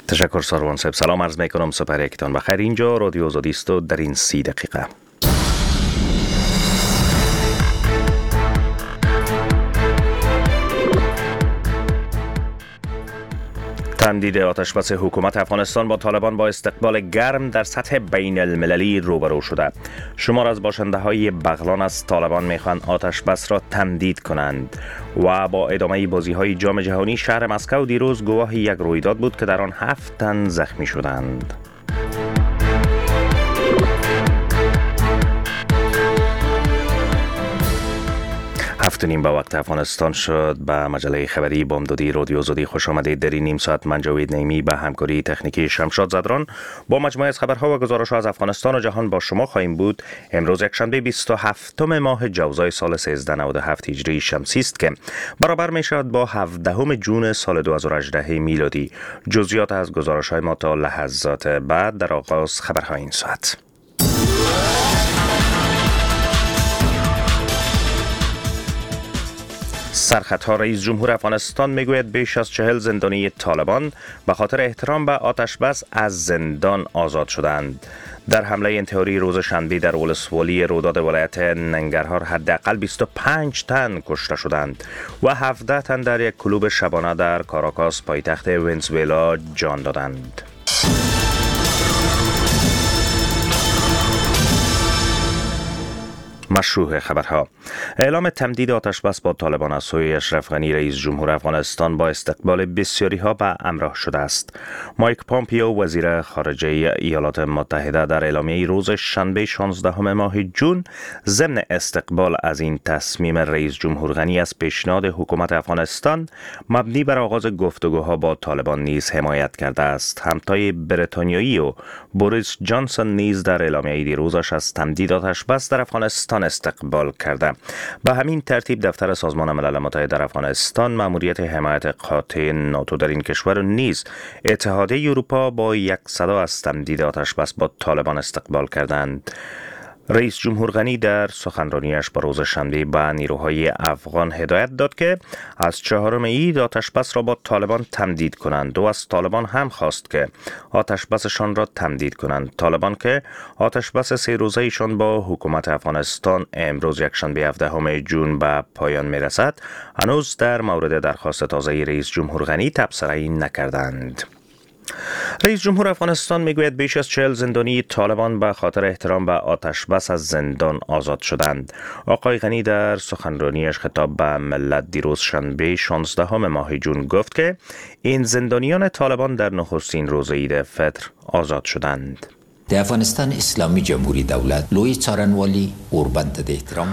تشکر ساروان صاحب. سلام عرض میکنم سپر یکتان بخیر. اینجا رادیو آزادی است و در این 30 دقیقه تمدید آتشبس حکومت افغانستان با طالبان با استقبال گرم در سطح بین المللی روبرو شده. شمار از باشنده های بغلان از طالبان میخوان آتشبس را تمدید کنند و با ادامه بازی های جام جهانی شهر مسکو دیروز گواه یک رویداد بود که در آن 7 تن زخمی شدند. 7:30 به وقت افغانستان شد. به مجله خبری بامدادی رادیو آزادی خوش آمدید. در این نیم ساعت من جاوید نعیمی به همکاری تکنیکی شمشاد زدران با مجموعه از خبرها و گزارش‌ها از افغانستان و جهان با شما خواهیم بود. امروز یکشنبه 27 ماه جوزای سال 1397 هجری شمسی است که برابر می‌شود با 17 جون سال 2018 میلادی. جزئیات از گزارش‌های ما تا لحظات بعد در آغاز خبرهای این ساعت. سرخطها رئیس جمهور افغانستان میگوید بیش از 40 زندانی طالبان به خاطر احترام به آتشبس از زندان آزاد شدند. در حمله انتحاری روز شنبه در ولسوالی روداد ولایت ننگرهار حداقل 25 تن کشته شدند و 17 تن در یک کلوب شبانه در کاراکاس پایتخت ونزوئلا جان دادند. مشروع خبرها. اعلام تمدید آتشبس با طالبان از سوی اشرف غنی رئیس جمهور افغانستان با استقبال بسیاری ها به همراه شده است. مایک پامپیو وزیر خارجه ایالات متحده در اعلامیه روز شنبه 16 ماه جون ضمن استقبال از این تصمیم رئیس جمهور غنی از پیشنهاد حکومت افغانستان مبنی بر آغاز گفتگوها با طالبان نیز حمایت کرده است. همتای بریتانیایی و بوریس جانسون نیز در اعلامیه دیروزش از تمدید آتشبس در افغانستان استقبال کرده. به همین ترتیب دفتر سازمان ملل متحد در افغانستان مأموریت حمایت قاطع ناتو در این کشور و نیز اتحادیه اروپا با یک صدا از تمدید آتشبس با طالبان استقبال کردند. رئیس جمهور غنی در سخنرانیش با روز شنبه به نیروهای افغان هدایت داد که از 4 عید آتشبس را با طالبان تمدید کنند و از طالبان هم خواست که آتشبسشان را تمدید کنند. طالبان که آتشبس 3 روزه ایشان با حکومت افغانستان امروز یکشنبه 17 جون به پایان میرسد هنوز در مورد درخواست تازه رئیس جمهور غنی تبصره‌ای نکردند. رئیس جمهور افغانستان میگوید بیش از 40 زندانی طالبان به خاطر احترام به آتشبس از زندان آزاد شدند. آقای غنی در سخنرانیش خطاب به ملت دیروز شنبه 16 ماه جون گفت که این زندانیان طالبان در نخستین روز عید فطر آزاد شدند. د افغانستان اسلامی جمهوری دولت لوی څارنوالي اوربند د احترام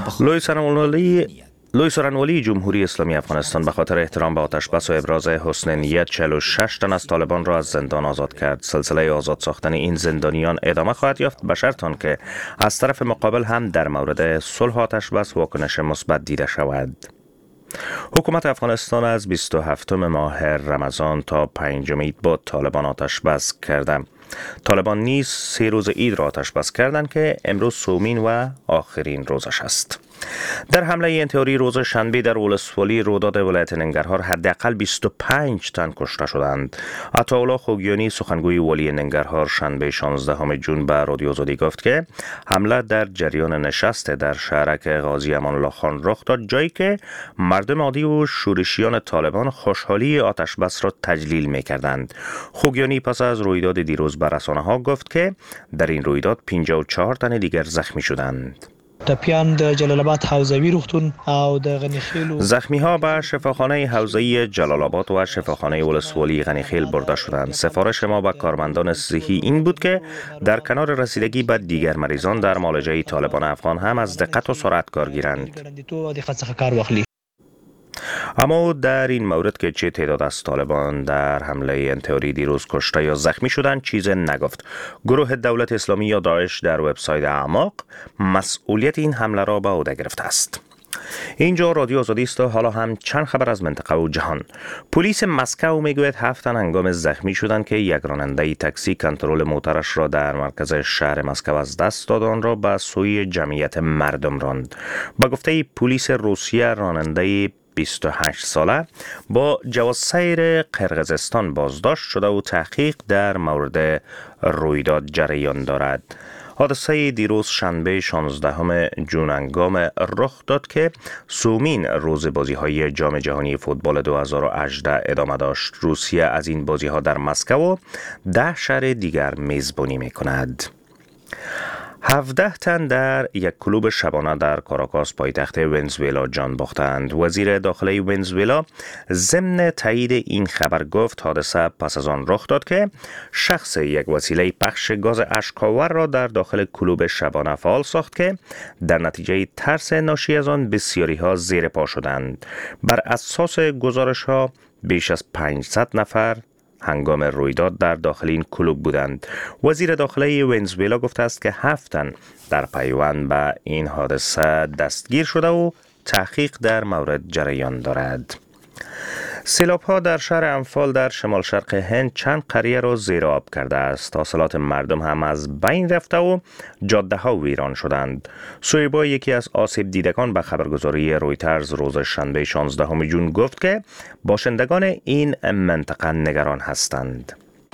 لوی څارنوالي جمهوری اسلامی افغانستان به خاطر احترام به آتشبس و ابراز حسن نیت 46 تن از طالبان را از زندان آزاد کرد. سلسله آزاد ساختن این زندانیان ادامه خواهد یافت به شرط آنکه از طرف مقابل هم در مورد صلح آتشبس واکنش مثبت دیده شود. حکومت افغانستان از 27 ماه رمضان تا 5 عید با طالبان آتشبس کرده. طالبان نیز 3 روز عید را آتشبس کردند که امروز سومین و آخرین روزش است. در حمله انتحاری روز شنبه در ولسوالی روداد ولایت ننگرهار حداقل 25 تن کشته شدند. عطاالله خوگیانی سخنگوی والی ننگرهار شنبه 16 جون به رادیو آزادی گفت که حمله در جریان نشست در شهرک غازی امان الله خان رخ داد، جایی که مردم عادی و شورشیان طالبان خوشحالی آتشبس را تجلیل می‌کردند. خوگیانی پس از رویداد دیروز به رسانه‌ها گفت که در این رویداد 54 تن دیگر زخمی شدند. ټپیان د جلال آباد حوزوی روغتون او د غنیخیل زخمی ها به شفاخانه حوزه‌ای جلال آباد و شفاخانه ولسوالی غنیخیل برده شدند. سفارش ما به کارمندان صحی این بود که در کنار رسیدگی به دیگر مریضان در معالجه طالبان افغان هم از دقت و سرعت کار گیرند. اما در این مورد که چه تعداد از طالبان در حمله انتحاری دیروز کشته یا زخمی شدند چیز نگفت. گروه دولت اسلامی یا داعش در وبسایت اعماق مسئولیت این حمله را به عهده گرفته است. اینجا رادیو آزادی است و حالا هم چند خبر از منطقه و جهان. پلیس مسکو میگوید 7 تن هنگام زخمی شدند که یک راننده تاکسی کنترل موترش را در مرکز شهر مسکو از دست داد، آن را به سوی جمعیت مردم راند. با گفته پلیس روسیه راننده 28 ساله با جواز سیر قرقیزستان بازداشت شده و تحقیق در مورد رویداد جریان دارد. حادثه دیروز شنبه 16 ژوئن هنگام رخ داد که سومین روز بازی‌های جام جهانی فوتبال 2018 ادامه داشت. روسیه از این بازی‌ها در مسکو و 10 شهر دیگر میزبانی می‌کند. 17 تن در یک کلوب شبانه در کاراکاس پایتخت ونزوئلا جان باختند. وزیر داخلی ونزوئلا ضمن تایید این خبر گفت حادثه پس از آن رخ داد که شخص یک وسیله پخش گاز اشک‌آور را در داخل کلوب شبانه فعال ساخت که در نتیجه ترس ناشی از آن بسیاری ها زیر پا شدند. بر اساس گزارش ها بیش از 500 نفر هنگام رویداد در داخل این کلوب بودند. وزیر داخلی ونزوئلا گفته است که 7 تن در پیوند به این حادثه دستگیر شده و تحقیق در مورد جریان دارد. سیلاب‌ها در شهر امفال در شمال شرق هند چند قریه را زیر آب کرده است. حاصلات مردم هم از بین رفته و جاده‌ها ویران شدند. سویبا یکی از آسیب دیدگان به خبرگزاری رویترز روز شنبه 16 ژوئن گفت که باشندگان این منطقه نگران هستند.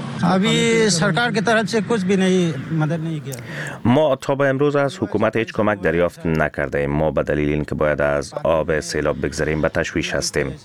ما تا به امروز از حکومت هیچ کمک دریافت نکرده ایم. ما به دلیل اینکه باید از آب سیلاب بگذریم به تشویش هستیم.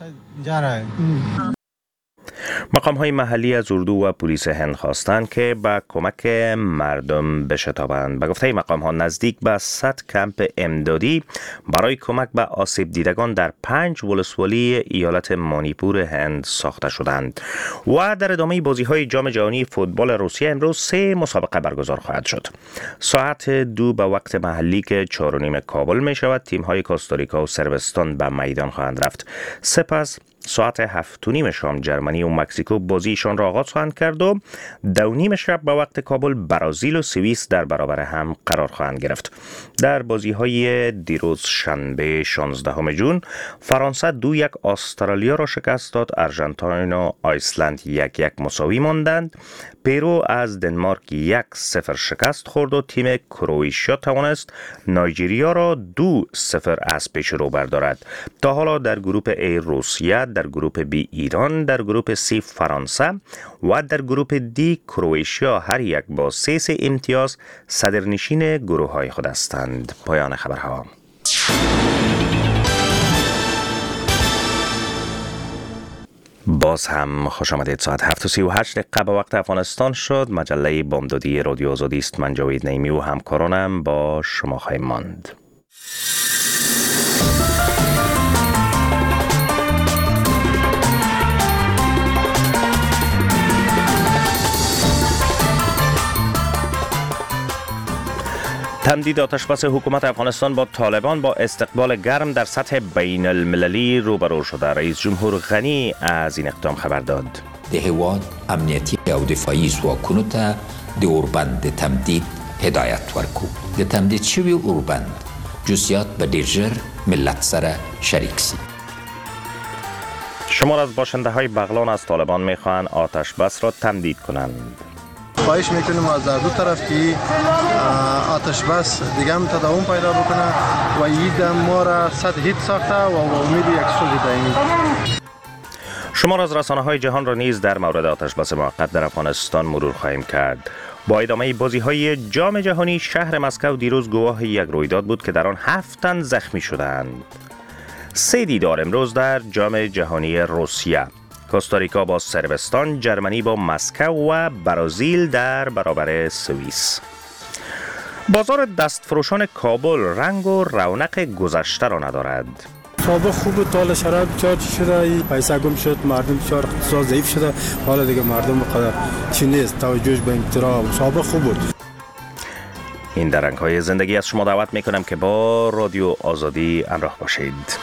مقام‌های محلی از اردو و پلیس هند خواستند که به کمک مردم بشتابند. به گفته مقام‌ها نزدیک به 100 کمپ امدادی برای کمک به آسیب دیدگان در 5 ولسوالی ایالت مانیپور هند ساخته شدند. و در ادامه بازی‌های جام جهانی فوتبال روسیه امروز 3 مسابقه برگزار خواهد شد. ساعت 2 به وقت محلی که 4:30 کابل می شود تیم‌های کوستاریکا و صربستان به میدان خواهند رفت. سپس ساعت 7:30 شام جرمنی و مکزیکو بازیشان را آغاز خواهند کرد و 2:30 شب به وقت کابل برازیل و سوئیس در برابر هم قرار خواهند گرفت. در بازی‌های دیروز شنبه 16 ژوئن فرانسه 2-1 استرالیا را شکست داد. آرژانتین و آیسلند 1-1 مساوی ماندند. پرو از دنمارک 1-0 شکست خورد و تیم کرواتیا توانست نایجریا را 2-0 از پیش رو بردارد. تا حالا در گروپ A روسیه، در گروپ B ایران، در گروپ C فرانسه و در گروپ D کرواتیا هر یک با 3 امتیاز صدرنشین گروه های خود هستند. پایان خبرها. باز هم خوش آمدید. ساعت 7:38 به وقت افغانستان شد. مجله بامدادی رادیو آزادی است. من جاوید نعیمی و همکارانم با شما خواهیم ماند. تمدید آتشبس حکومت افغانستان با طالبان با استقبال گرم در سطح بین المللی روبرو شده. رئیس جمهور غنی از این اقدام خبر داد. د هیواد امنیتی او دفاعي ځواکونو ته د اوربند تمدید هدایت ورکو. د تمدید شوی اوربند جزئیات به ډیر ژر ملت سره شریک سی. شمار از باشنده های بغلان از طالبان میخواهند آتشبس را تمدید کنند. خواهش میکنیم از در دو طرف که آتش بس دیگه هم تداوم پیدا بکنه و اید ما را صد هیت ساخته و امید یک صلح دائمی. شمار از رسانه‌های جهان را نیز در مورد آتشبس موقت در افغانستان مرور خواهیم کرد. با ادامه بازی‌های جام جهانی شهر مسکو دیروز گواه یک رویداد بود که در آن 7 تن زخمی شدند. 3 دیدار امروز در جام جهانی روسیه. کوستاریکا با صربستان، جرمنی با مسکو و برازیل در برابر سوئیس. بازار دستفروشان کابل رنگ و رونق گذشته را ندارد. سابق خوب تال شراب چارج شده، پیسه گم شد، مردم بسیار اقتصاد ضعیف شده. حالا دیگه مردم قدر چی نیست، توجهش به اضطراب. سابق خوب بود. این در رنگ‌های زندگی از شما دعوت می‌کنم که با رادیو آزادی همراه باشید.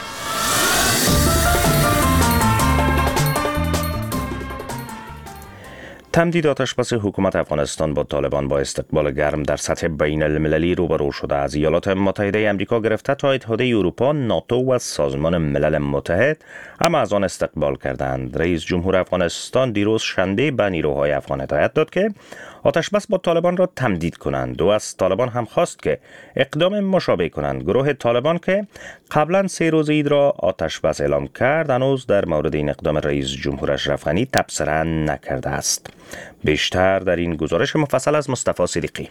تمدید آتشبس حکومت افغانستان با طالبان با استقبال گرم در سطح بین المللی روبرو شده. از ایالات متحده آمریکا گرفته تا اتحادیه اروپا، ناتو و سازمان ملل متحد اما از آن استقبال کردند. رئیس جمهور افغانستان دیروز شنبه به نیروهای افغان هدایت داد که آتشبس با طالبان را تمدید کنند و از طالبان هم خواست که اقدام مشابه کنند. گروه طالبان که قبلا 3 روز عید را آتشبس اعلام کرد، هنوز در مورد این اقدام رئیس جمهور اشرف غنی تبصره نکرده است. بیشتر در این گزارش مفصل از مصطفی صدیقی.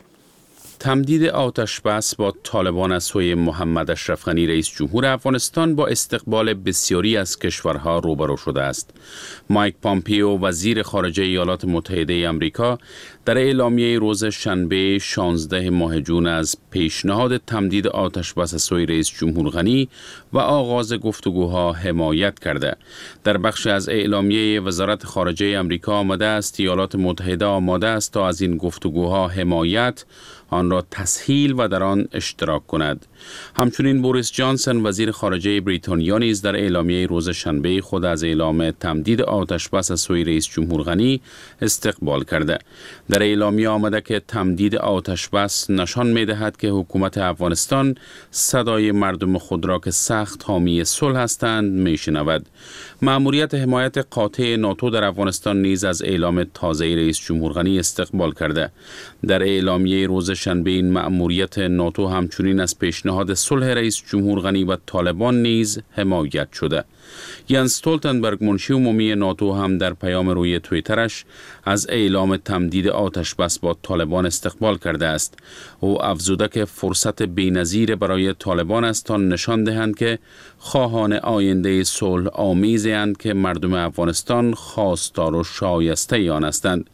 تمدید آتشبس با طالبان از سوی محمد اشرف غنی رئیس جمهور افغانستان با استقبال بسیاری از کشورها روبرو شده است. مایک پامپیو وزیر خارجه ایالات متحده آمریکا در اعلامیه روز شنبه 16 ماه جون از پیشنهاد تمدید آتشبس از سوی رئیس جمهور غنی و آغاز گفتگوها حمایت کرده. در بخش از اعلامیه وزارت خارجه آمریکا آمده است ایالات متحده آماده است تا از این گفتگوها حمایت، آن را تسهیل و در آن اشتراک کند. همچنین بوریس جانسون وزیر خارجه بریتانیا نیز در اعلامیه روز شنبه خود از اعلام تمدید آتشبس از سوی رئیس جمهور غنی استقبال کرده. در اعلامیه آمده که تمدید آتشبس نشان می‌دهد که حکومت افغانستان صدای مردم خود را که سخت حامی صلح هستند میشنود. مأموریت حمایت قاطع ناتو در افغانستان نیز از اعلام تازه رئیس جمهور غنی استقبال کرده. در اعلامیه روز شنبه این مأموریت ناتو همچنین از پیشنهاد صلح رئیس جمهور غنی و طالبان نیز حمایت شده. ینس استولتنبرگ منشی عمومی ناتو هم در پیام روی توییترش از اعلام تمدید آتشبس با طالبان استقبال کرده است. او افزوده که فرصت بی‌نظیر برای طالبان است تا نشان دهند که خواهان آینده صلح آمیزند که مردم افغانستان خواستار و شایسته آن هستند.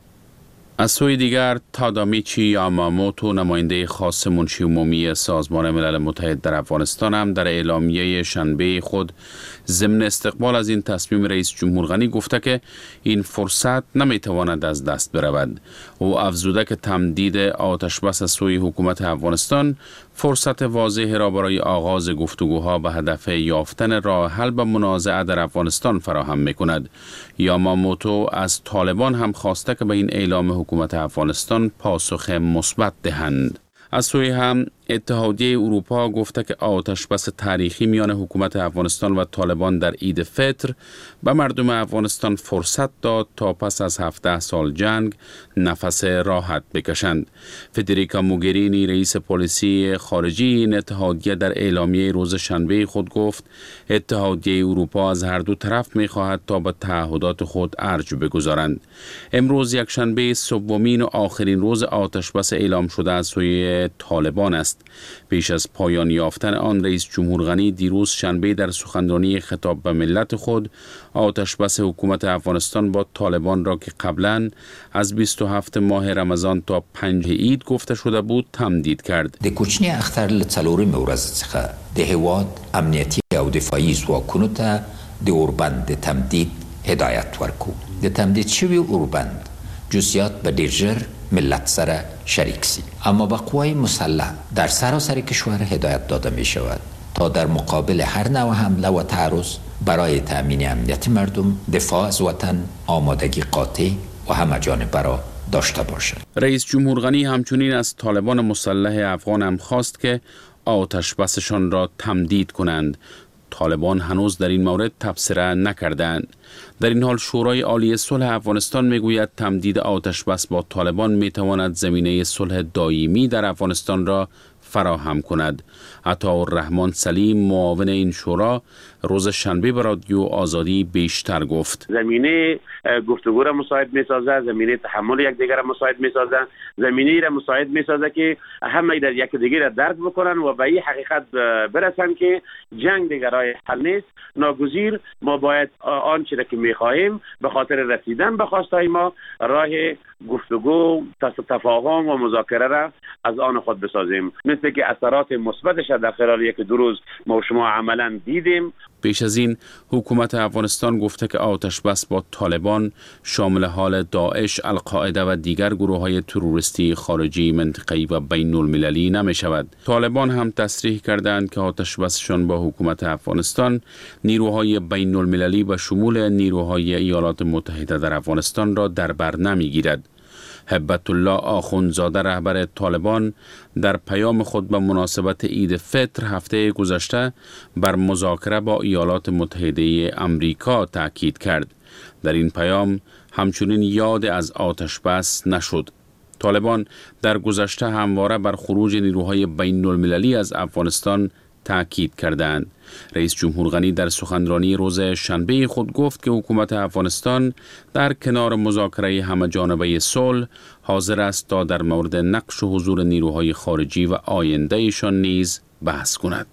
از سوی دیگر تادامیچی یاماموتو نماینده خاص منشی عمومی سازمان ملل متحد در افغانستان هم در اعلامیه شنبه خود ضمن استقبال از این تصمیم رئیس جمهور غنی گفته که این فرصت نمیتواند از دست برود. او افزوده که تمدید آتشبس از سوی حکومت افغانستان فرصت واضح را برای آغاز گفتگوها به هدف یافتن راه حل به منازعه در افغانستان فراهم می‌کند. یاماموتو از طالبان هم خواسته که به این اعلام حکومت افغانستان پاسخ مثبت دهند. از سوی هم اتحادیه اروپا گفته که آتشبس تاریخی میان حکومت افغانستان و طالبان در عید فطر به مردم افغانستان فرصت داد تا پس از 17 سال جنگ نفس راحت بکشند. فدریکا موگرینی رئیس پلیسی خارجی این اتحادیه در اعلامیه روز شنبه خود گفت اتحادیه اروپا از هر دو طرف می‌خواهد تا به تعهدات خود ارج بگذارند. امروز یک شنبه سومین و آخرین روز آتشبس اعلام شده از سوی طالبان است. پیش از پایان یافتن آن رئیس جمهور غنی دیروز شنبه در سخنرانی خطاب به ملت خود آتشبس حکومت افغانستان با طالبان را که قبلا از 27 ماه رمضان تا 5 عید گفته شده بود تمدید کرد. د کوچنی اختر لڅلورمې ورځ څخه د هیواد امنیتي او دفاعي ځواکونو ته د اوربند تمدید هدایت ورکو. د تمدید شوی اوربند جزئیات به ډیر ژر ملت سره شریک سی، اما به قوای مسلح در سراسر کشور هدایت داده می شود تا در مقابل هر نوع حمله و تعرض برای تأمین امنیت مردم، دفاع از وطن آمادگی قاطع و همه‌جانبه را داشته باشد. رئیس جمهور غنی همچنین از طالبان مسلح افغان هم خواست که آتشبسشان را تمدید کنند. طالبان هنوز در این مورد تبصره نکردند. در این حال شورای عالی صلح افغانستان میگوید تمدید آتشبس با طالبان میتواند زمینه صلح دائمی در افغانستان را فراهم کند. عطاالرحمن سلیم معاون این شورا روز شنبه به رادیو آزادی بیشتر گفت. زمینه گفتگو را مساعد می‌سازد، زمینه تحمل یکدیگر را مساعد می‌سازد، زمینه را مساعد می‌سازد که همه در یکدیگر را درک بکنن و به این حقیقت برسن که جنگ دیگر راه حل نیست. ناگزیر ما باید آنچه را که می‌خواهیم به خاطر رسیدن به خواستهای ما راه گفتگو، تفاهم و مذاکره را از آن خود بسازیم، مثل که اثرات مثبتش در خلال 1-2 روز ما و شما عملاً دیدیم. پیش از این حکومت افغانستان گفته که آتش بس با طالبان شامل حال داعش، القاعده و دیگر گروه‌های تروریستی خارجی منطقه‌ای و بین المللی نمی شود. طالبان هم تصریح کردند که آتش بسشان با حکومت افغانستان نیروهای بین المللی و شمول نیروهای ایالات متحده در افغانستان را در بر نمی‌گیرد. هبت الله آخوندزاده رهبر طالبان در پیام خود به مناسبت عید فطر هفته گذشته بر مذاکره با ایالات متحده آمریکا تاکید کرد. در این پیام همچنین یاد از آتش بس نشد. طالبان در گذشته همواره بر خروج نیروهای بین المللی از افغانستان تاکید کردند. رئیس جمهور غنی در سخنرانی روز شنبه خود گفت که حکومت افغانستان در کنار مذاکره همه‌جانبه صلح حاضر است تا در مورد نقش و حضور نیروهای خارجی و آیندهشان نیز بحث کند.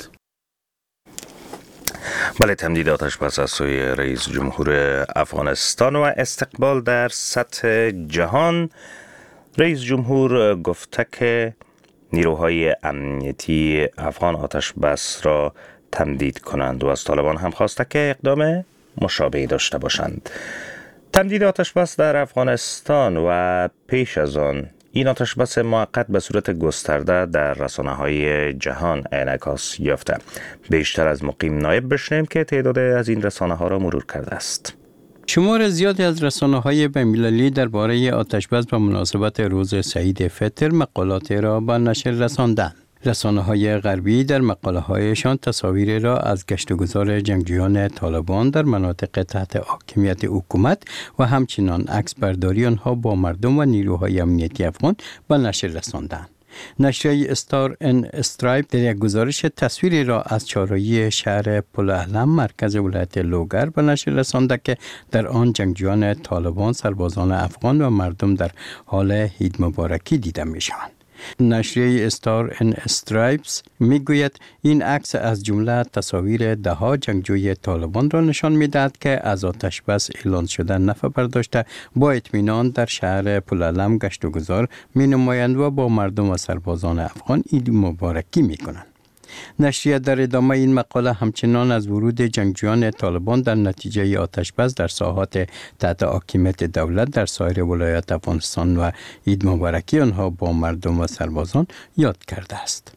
بله، تمدید آتش بس از سوی رئیس جمهور افغانستان و استقبال در سطح جهان. رئیس جمهور گفته که نیروهای امنیتی افغان آتش بس را تمدید کنند و از طالبان هم خواسته که اقدام مشابهی داشته باشند. تمدید آتش بس در افغانستان و پیش از آن این آتش بس موقت به صورت گسترده در رسانه‌های جهان انعکاس یافته. بیشتر از مقیم نایب بشنویم که تعداد از این رسانه‌ها را مرور کرده است. شمار زیادی از رسانه‌های بین‌المللی درباره آتش‌بس به مناسبت روز سعید فطر مقالات را به نشر رساندند. رسانه‌های غربی در مقاله‌هایشان تصاویر را از گشتگذار جنگجویان طالبان در مناطق تحت حاکمیت حکومت و همچنین عکسبرداری آنها با مردم و نیروهای امنیتی افغان به نشر رساندند. نشریه استار ان استرایپ در یک گزارش تصویری را از چهارراهی شهر پلعلم مرکز ولایت لوگر به نشر رسانده که در آن جنگجویان طالبان، سربازان افغان و مردم در حال عید مبارکی دیده می‌شوند. نشریه استار ان استرایپس میگوید این عکس از جمله تصاویر ده‌ها جنگجوی طالبان را نشان میدهد که از آتش بس اعلان شده نفع برداشته با اطمینان در شهر پلعلم گشت و گذار می نمایند و با مردم و سربازان افغان عید مبارکی می کنند. نشریه در ادامه این مقاله همچنان از ورود جنگجویان طالبان در نتیجه آتش بس در ساحات تحت حاکمیت دولت در سایر ولایات افغانستان و عید مبارکی آنها با مردم و سربازان یاد کرده است.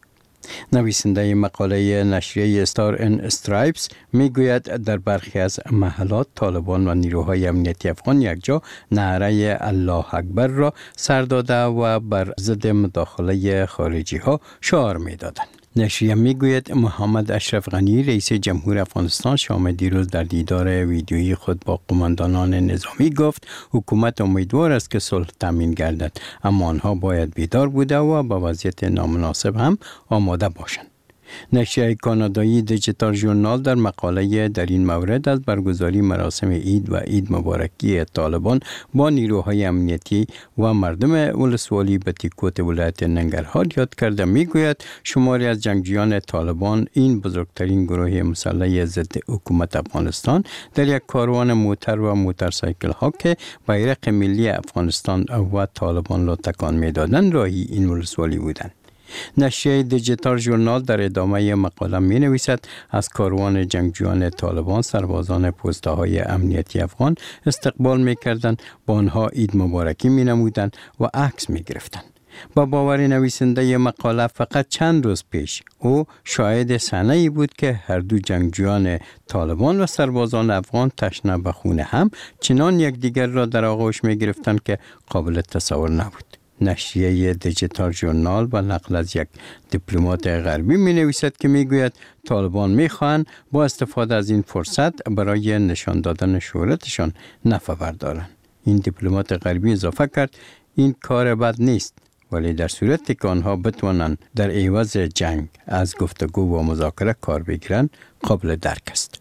نویسنده مقاله نشریه استار ان استرایپس میگوید در برخی از محلات طالبان و نیروهای امنیتی افغان یکجا نعره الله اکبر را سر داده و بر ضد مداخله خارجی ها شعار میدادند. نشریه میگوید محمد اشرف غنی رئیس جمهور افغانستان شام دیروز در دیدار ویدیویی خود با قماندانان نظامی گفت حکومت امیدوار است که صلح تامین گردد، اما آنها باید بیدار بوده و با وضعیت نامناسب هم آماده باشند. نشریه کانادایی دیجیتال ژورنال در مقاله در این مورد از برگزاری مراسم عید و عید مبارکی طالبان با نیروهای امنیتی و مردم ولسوالی بتیکوت ولایت ننگرهار یاد کرده میگوید شماری از جنگجویان طالبان، این بزرگترین گروه مسلح ضد حکومت افغانستان، در یک کاروان موتر و موتورسایکل ها که بیرق ملی افغانستان و طالبان را تکان میدادند راهی این ولسوالی بودند. نشریه دیجیتال ژورنال در ادامه مقاله می نویسد از کاروان جنگجویان طالبان سربازان پسته های امنیتی افغان استقبال می کردند، با آنها عید مبارکی می نمودند و عکس می گرفتند. با باور نویسنده مقاله فقط چند روز پیش او شاهد صحنه‌ای بود که هر دو جنگجویان طالبان و سربازان افغان تشنه به خون هم چنان یکدیگر را در آغوش می گرفتند که قابل تصور نبود. نشریه دیجیتال ژورنال با نقل از یک دیپلمات غربی می نویسد که می گوید طالبان می خواهند با استفاده از این فرصت برای نشان دادن شهرتشان نفع بردارند. این دیپلمات غربی اضافه کرد این کار بد نیست، ولی در صورتی که آنها بتوانند در عوض جنگ از گفتگو و مذاکره کار بگیرند قابل درک است.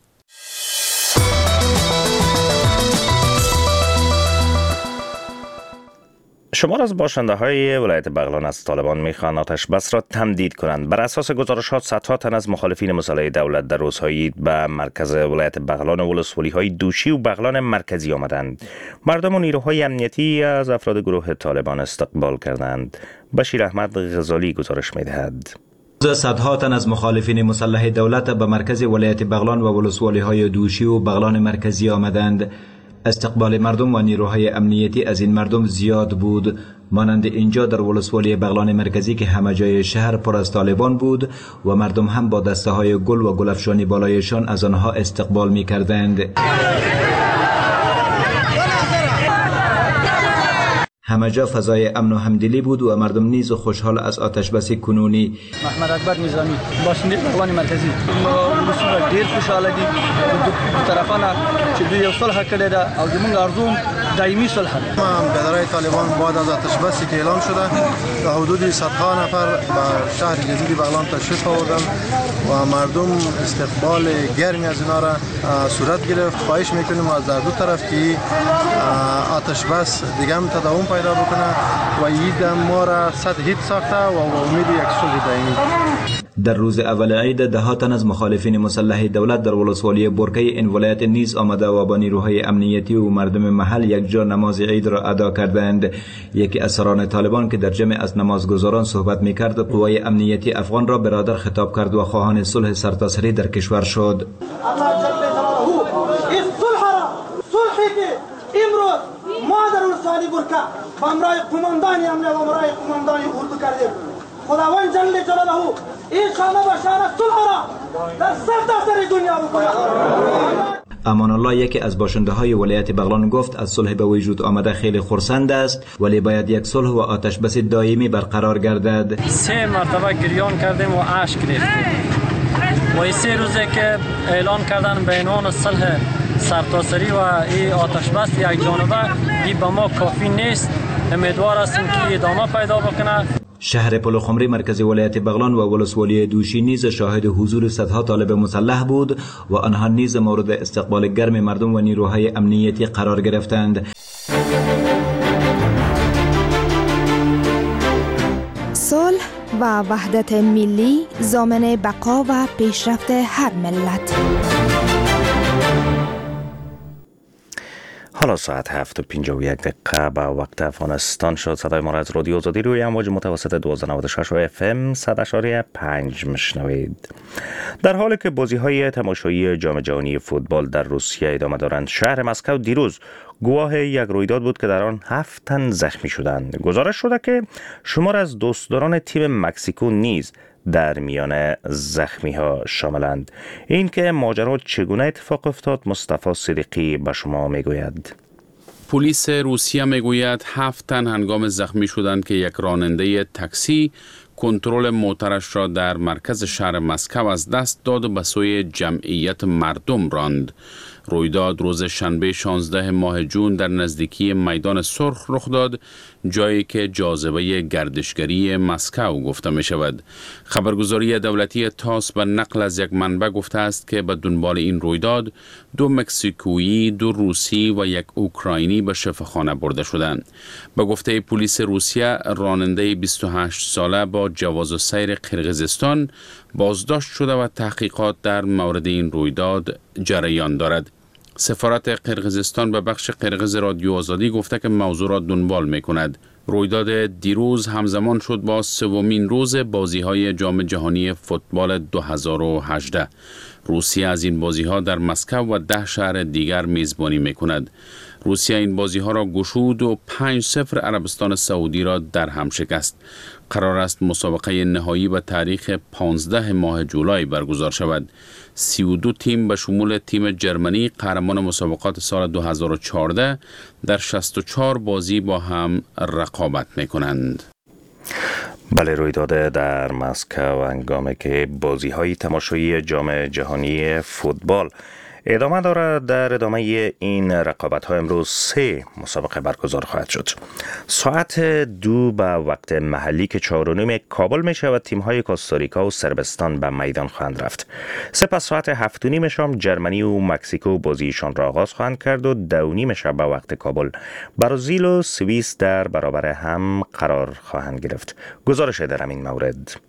شمار از باشنده های ولایت بغلان از طالبان میخوان آتش بس را تمدید کنند. بر اساس گزارشات صدها تن از مخالفین مسلح دولت در روزهای عید به مرکز ولایت بغلان و ولسوالی های دوشی و بغلان مرکزی آمدند. مردم و نیروهای امنیتی از افراد گروه طالبان استقبال کردند. بشیر احمد غزالی گزارش میدهد. صدها تن از مخالفین مسلح دولت به مرکز ولایت بغلان و ولسوالی‌های دوشی و بغلان مرکزی آمدند. استقبال مردم و نیروهای امنیتی از این مردم زیاد بود، مانند اینجا در ولسوالی بغلان مرکزی که همه جای شهر پر از طالبان بود و مردم هم با دسته های گل و گلفشانی بالایشان از آنها استقبال می کردند. همه جا فضای امن و همدلی بود و مردم نیز خوشحال از آتشبس کنونی. محمد اکبر نظامی باشنده بغلان مرکزی مسئول ډیر خوشاله دي دو طرفانه چې دوی یو صلح کړی ده او زموږ ارزو دایمي صلح ده. پدرای طالبان بعد از آتشبسی که اعلان شده به حدود صدها نفر به شهر جدید بغلان تشریف آوردند و مردم استقبال گرمی از اینا را صورت گرفت. خواهش میکنیم از در دو طرف که آتشبس دیگه هم تداوم پیدا بکنه و این ما را صد هیت ساخته و امید یک صلح دائمی. در روز اول عید ده تن از مخالفین مسلح دولت در ولسوالی برکه این ولایت نیز آمده و با نیروهای امنیتی و مردم محل یک جا نماز عید را ادا کردند. یکی از سران طالبان که در جمع از نمازگزاران صحبت میکرد، قوای امنیتی افغان را برادر خطاب کرد و خواهان صلح سرتاسری در کشور شد. امروز ما در ولسوالی برکه با امرای قماندانی امنیت و امرای قماندانی اردو کردیم. خداوند جل جلاله این شانه و شانه صلح را در سرتاسر دنیا بکنه. امان الله یکی از باشنده های ولایت بغلان گفت از صلح به وجود آمده خیلی خرسند است، ولی باید یک صلح و آتشبس دائمی برقرار گردد. 3 مرتبه گریان کردیم و اشک ریختیم و 3 روزه که اعلان کردن به عنوان صلح سرتاسری و این آتشبس یک جانبه این به ما کافی نیست. امیدوار هستیم که ادامه پیدا بکنه. شهر پلخمری مرکز ولایت بغلان و ولسوالی دوشی نیز شاهد حضور صدها طالب مسلح بود و آنها نیز مورد استقبال گرم مردم و نیروهای امنیتی قرار گرفتند. صلح و وحدت ملی ضامن بقا و پیشرفت هر ملت. حالا ساعت 7:51 به وقت افغانستان شد. صدای ما را از رادیو آزادی روی امواج متوسط 1296 و FM 100.5 میشنوید. در حالی که بازی‌های تماشایی جام جهانی فوتبال در روسیه ادامه دارند، شهر مسکو دیروز گواه یک رویداد بود که در آن 7 تن زخمی شدند. گزارش شده که شمار از دوستداران تیم مکزیکو نیز در میان زخمی ها شاملند. این که ماجرا چگونه اتفاق افتاد مصطفی صدیقی به شما میگوید. پلیس روسیه میگوید 7 تن هنگام زخمی شدند که یک راننده تاکسی کنترل موترش را در مرکز شهر مسکو از دست داد و به سوی جمعیت مردم راند. رویداد روز شنبه 16 ماه جون در نزدیکی میدان سرخ رخ داد، جایی که جاذبه گردشگری مسکو گفته می شود. خبرگزاری دولتی تاس به نقل از یک منبع گفته است که به دنبال این رویداد 2 مکزیکویی، 2 روسی و 1 اوکراینی به شفاخانه برده شدند. به گفته پلیس روسیه، راننده 28 ساله با جواز السیر قرقیزستان بازداشت شده و تحقیقات در مورد این رویداد جریان دارد. سفارت قرقیزستان به بخش قرقیز رادیو آزادی گفته که موضوع را دنبال می کند. رویداد دیروز همزمان شد با 3مین روز بازی‌های جام جهانی فوتبال 2018. روسیه از این بازی‌ها در مسکو و 10 شهر دیگر میزبانی می کند. روسیه این بازی‌ها را گشود و 5-0 عربستان سعودی را در هم شکست. قرار است مسابقه نهایی به تاریخ 15 ماه جولای برگزار شود. 32 تیم به شمول تیم جرمنی قهرمان مسابقات سال 2014 در 64 بازی با هم رقابت می‌کنند. بله، رویداد در مسکو هنگامی که بازی‌های تماشایی جام جهانی فوتبال ادامه دارد. در ادامه این رقابت‌ها امروز 3 مسابقه برگزار خواهد شد. ساعت 2 به وقت محلی که 4:30 کابل می شود تیم‌های کوستاریکا و سربستان به میدان خواهند رفت. سپس ساعت 7:30 شام جرمنی و مکزیکو بازیشان را آغاز خواهند کرد و 2:30 شب به وقت کابل برزیل و سوئیس در برابر هم قرار خواهند گرفت. گزارش در این مورد.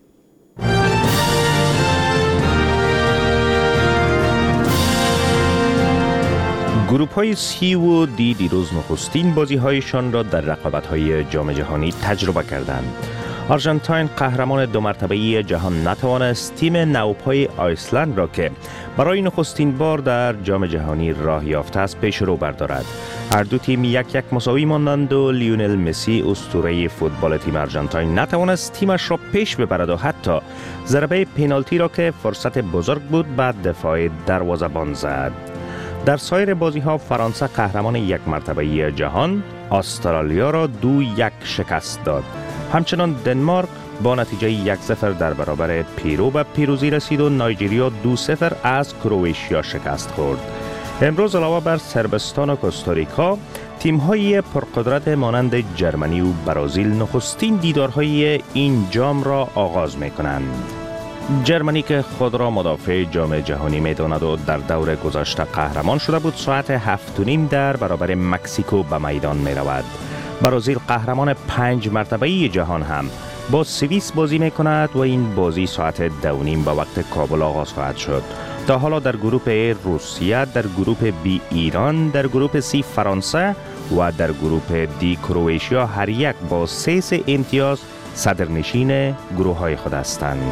گروپ های C و D دیروز نخستین بازی هایشان را در رقابت های جام جهانی تجربه کردند. آرژانتین قهرمان 2 مرتبه‌ای جهان نتوانست تیم نوپای آیسلند را که برای نخستین بار در جام جهانی راه یافته است پیش رو بردارد. هر دو تیم 1-1 مساوی ماندند و لیونل مسی اسطوره فوتبال تیم آرژانتین نتوانست تیمش را پیش ببرد و حتی ضربه پنالتی را که فرصت بزرگ بود بعد دفاع دروازه‌بان زد. در سایر بازی‌ها فرانسه قهرمان 1 مرتبه‌ای جهان استرالیا را 2-1 شکست داد. همچنان دنمارک با نتیجه 1-0 در برابر پیرو به پیروزی رسید و نایجریا 2-0 از کرواتیا شکست خورد. امروز علاوه بر صربستان و کوستاریکا، تیم‌های پرقدرت مانند جرمنی و برزیل نخستین دیدارهای این جام را آغاز می‌کنند. جرمنی که خود را مدافع جام جهانی می‌داند و در دور گذشته قهرمان شده بود، ساعت 7:30 در برابر مکزیکو به میدان می‌رود. برزیل قهرمان 5 مرتبه‌ای جهان هم با سوئیس بازی می‌کند و این بازی ساعت 2:30 به وقت کابل آغاز خواهد شد. تا حالا در گروپ A روسیه، در گروپ B ایران، در گروپ C فرانسه و در گروپ D کرواتیا هر یک با 3 امتیاز صدرنشین گروه‌های خود هستند.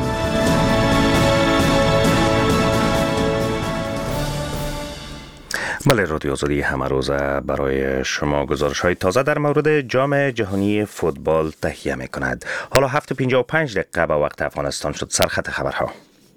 بله، رادیو آزادی همه روزه برای شما گزارش‌های تازه در مورد جام جهانی فوتبال تهیه می‌کند. حالا 7:55 به وقت افغانستان شد. سرخط خبرها.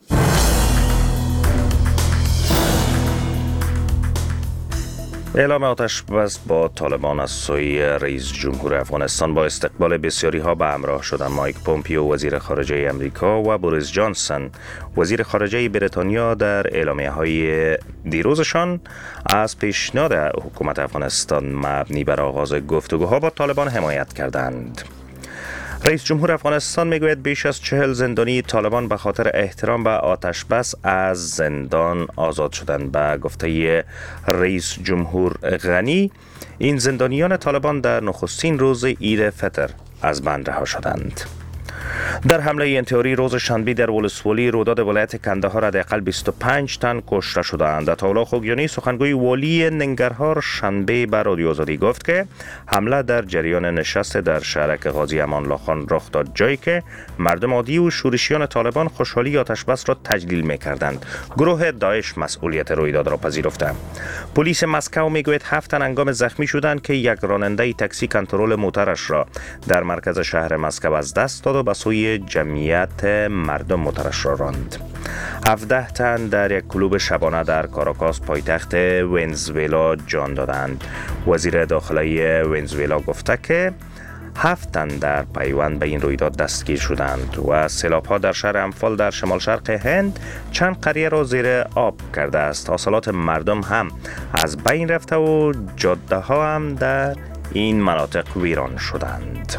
اعلام آتش بس با طالبان از سوی رئیس جمهور افغانستان با استقبال بسیاری ها به همراه شدن مایک پومپیو وزیر خارجه امریکا و بوریس جانسون وزیر خارجه بریتانیا در اعلامیه های دیروزشان از پیشنهاد حکومت افغانستان مبنی بر آغاز گفتگوها با طالبان حمایت کردند. رئیس جمهور افغانستان میگوید بیش از 40 زندانی طالبان به خاطر احترام به آتش بس از زندان آزاد شدند. به گفته رئیس جمهور غنی، این زندانیان طالبان در نخستین روز عید فطر از بند رها شدند. در حمله انتحاری روز شنبه در ولسوالی روداد ولایت کندهار حداقل 25 تن کشته شدند. عطاالله خوگیانی سخنگوی والی ننگرهار شنبه به رادیو آزادی گفت که حمله در جریان نشست در شهرک غازی امان الله خان رخ داد، جایی که مردم عادی و شورشیان طالبان خوشحالی آتش بس را تجلیل می‌کردند. گروه داعش مسئولیت رویداد را پذیرفته. پلیس مسکو میگوید 7 تن هنگام زخمی شدند که یک راننده تاکسی کنترل موترش را در مرکز شهر مسکو از دست داد و به سوی جمعیت مردم موترش را راند. 17 تن در یک کلوب شبانه در کاراکاس پایتخت ونزوئلا جان دادند. وزیر داخلی ونزوئلا گفته که 7 تن در پیوند به این رویداد دستگیر شدند و سیلاب‌ها در شهر امفال در شمال شرق هند چند قریه را زیر آب کرده است. حاصلات مردم هم از بین رفته و جاده ها هم در این مناطق ویران شدند.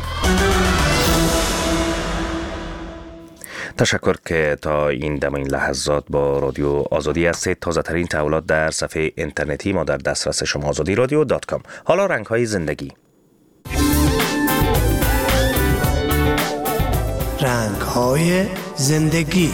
تشکر که تا این دم این لحظات با رادیو آزادی هستید. تازه ترین تحولات در صفحه اینترنتی ما در دسترس شما azadiradyo.com. حالا رنگ‌های زندگی. رنگ‌های زندگی.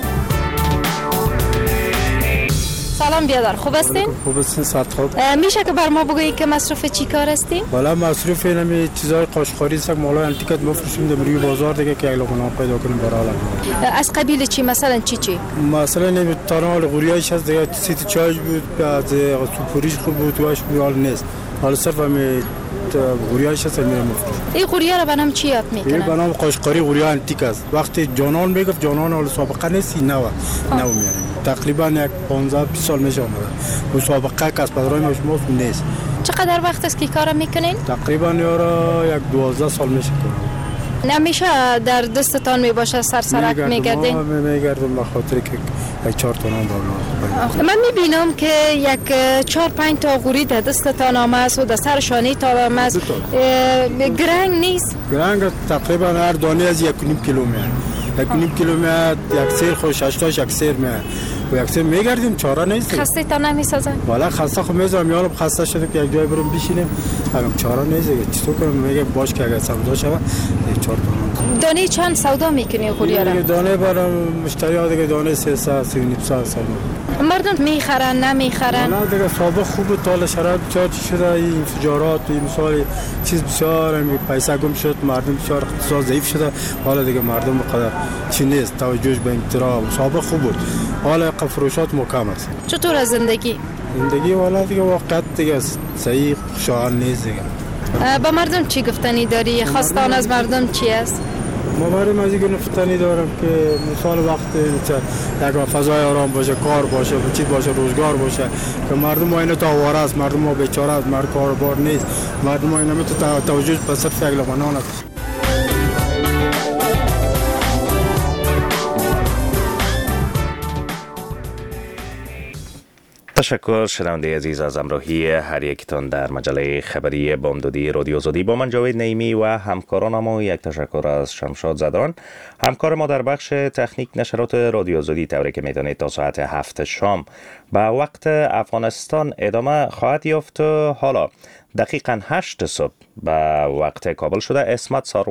سلام بیادر، خوب هستین؟ خوب هستین، ساعت خوب. میشه که بر ما بگویید که مصرف چی کار هستین؟ والا مصرف اینمی چیزای قاشقاری است که مالا انتیکت مفروشیم در روی بازار دیگه که اگه پیدا کنیم برای از قبیل چی؟ مثلا چی؟ مثلا نمی تانال غوریایش هست دیگه، سیت چای بود، از سوپوریش خوب بود، واش حال نیست. حالا صرف می غوریایش هست میرم مفروش. این غوریا رو بنام چی یاد میکنن؟ این بنام قاشقاری غوریا انتیک است. وقتی جانان میگفت جانان حال سابقه نیست، نو میاریم. تقریبا یک 15-20 سال میشه اومده. مسابقه کسب درآمد ما نیست. چقدر وقت است که کارو میکنین؟ تقریبا یارا یک 12 سال میشه کنم. نمیشه در دستتان میباشه سرسرک میگردین؟ میگردم به خاطر که یک 4 تا نام دارم. من میبینم که یک 4-5 تا غوری در دستتان آمد و در سر شانه تا آمد. گرنگ نیست؟ گرنگ تقریبا هر دانه از 1.5 کیلو میاد. 1.5 کیلو میاد، یک سیر خوش 8 یک سیر میاد. و یک سیر میگردیم، چاره نیست. خسته تا نمیسازن؟ والا خسته خب میذارم، یارم خسته شده که یک جای برم بشینیم. همین چاره نیست. چطور کنم؟ میگه باش که اگر سودا شود 4 تا. دانه چند سودا میکنی غوریا را؟ دانه برام مشتری ها دیگه دانه 300 350 سودا. مردم میخرن نمیخرن؟ نه دیگه سابق خوب تا شرایط بسیار چی شده، این انفجارات و مثال چیز بسیار پیسه گم شد، مردم بسیار اقتصاد ضعیف شده. حالا دیگه مردم قدر چی نیست، توجهش به اضطراب. سابق خوب بود، حالا فروشات مکم است. چطور از زندگی والا دیگه واقعا دیگه صحیح خوشحال نیست دیگه. با مردم چی گفتنی داری؟ خواستان از مردم چی است؟ مبارم از این گفتنی دارم که مثال وقت یک فضای آرام باشه، کار باشه، چیز باشه، روزگار باشه، که مردم ما اینو تاواره است، مردم ما بیچاره است، مردم کاربار نیست، مردم ما اینو توجه به صرف یک لقمه نان است. تشکر شنونده عزیز از همراهی هر یکتان در مجله خبری بامدادی رادیو آزادی. با من جاوید نعیمی و همکارانم و یک تشکر از شمشاد زدران، همکار ما در بخش تکنیک نشرات رادیو آزادی. طوری که میدانید تا ساعت 7 شام به وقت افغانستان ادامه خواهد یافت. حالا دقیقاً 8 صبح به وقت کابل شده. اسمت